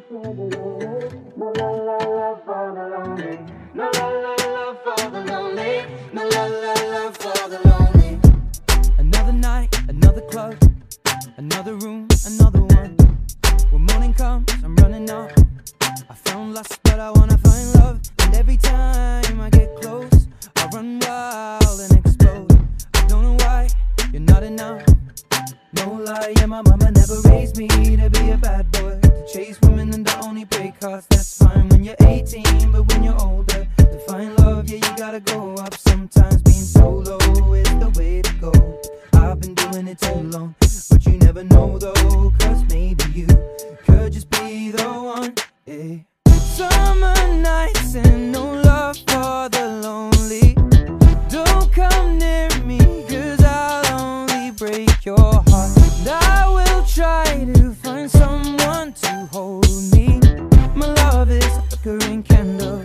No la la la for the lonely. No la la la for the lonely. No la la la for the lonely. Another night, another club, another room, another one. When morning comes, I'm running up. I found lust, but I wanna find love. And every time I get close, I run wild and explode. I don't know why you're not enough. No lie, yeah, my mama never raised me to be a bad boy, to chase women and to only break hearts. That's fine when you're 18, but when you're older, to find love, yeah, you gotta go up. Sometimes being solo is the way to go. I've been doing it too long, but you never know though, cause maybe you could just be the one, yeah. Summer nights and no love for the lonely. Don't come near me, cause I'll only break your heart. And I will try to find someone to hold me. My love is a flickering candle.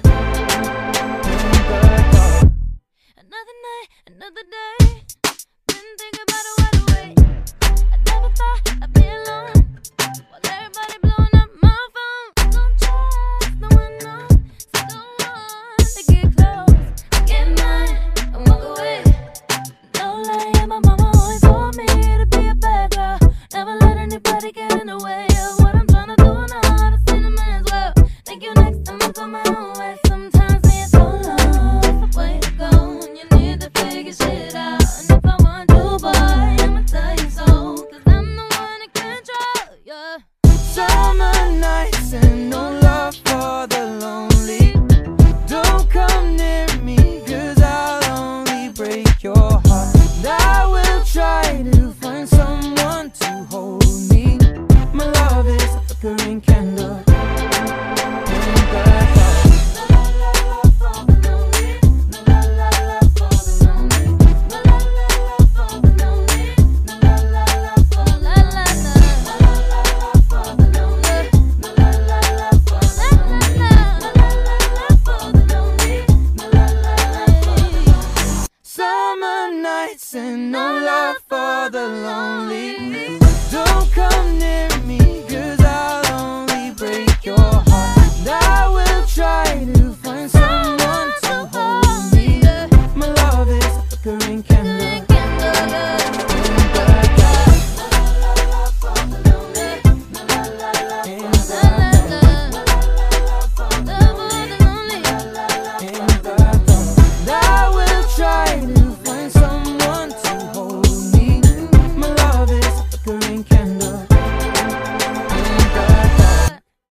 Another night, another day. Didn't think about it right away. I never thought I'd be alone while everybody blowing up my phone. Don't trust no one, no. So don't want to get close. Get mine and walk away. No lie, yeah, my mama always told me to be a bad girl. Never let anybody get in the way of what I'm trying to do now. To see the man's well. Thank you next time I go my own way. Sometimes being solo is the way to go. And you need to figure shit out. And if I want to, boy, I'ma tell you so. Cause I'm the one in control, yeah. Summer nights and no love for the lonely. Don't come near me, cause I'll only break your heart. And I will try to find someone to hold me. My love is a flickering candle.